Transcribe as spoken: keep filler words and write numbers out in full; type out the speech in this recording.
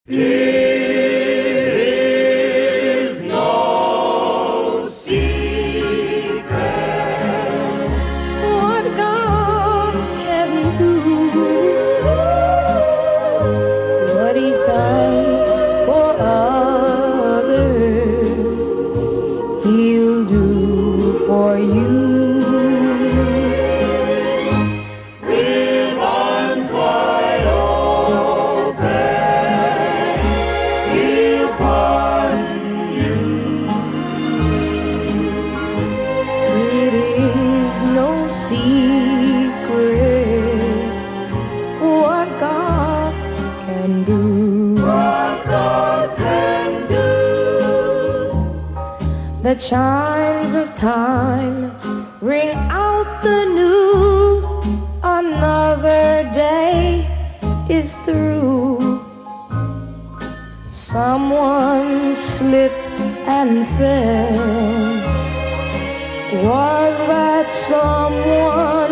It is no secret what God can do, what He's done for others, He'll do for you. with arms wide open. He'll pardon you. It is no secret what God can do. What God can do. The chimes of time ring out the news. Another day is through. Someone slipped and fell. Was that someone